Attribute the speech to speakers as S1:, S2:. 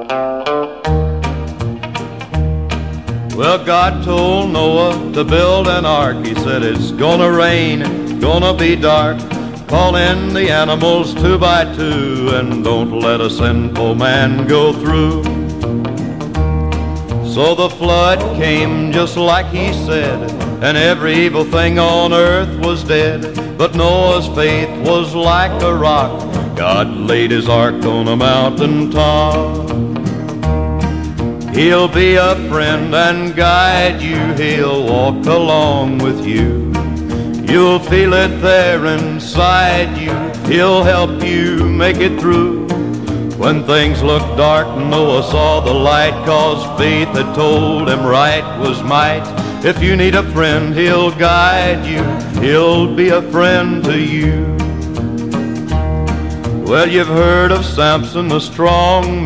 S1: Well, God told Noah to build an ark. He said it's gonna rain, it's gonna be dark. Call in the animals 2 by 2, and don't let a sinful man go through. So the flood came just like he said, and every evil thing on earth was dead. But Noah's faith was like a rock. God laid his ark on a mountain top. He'll be a friend and guide you. He'll walk along with you. You'll feel it there inside you. He'll help you make it through. When things looked dark, Noah saw the light, 'cause faith had told him right was might. If you need a friend, he'll guide you. He'll be a friend to you. Well, you've heard of Samson, the strong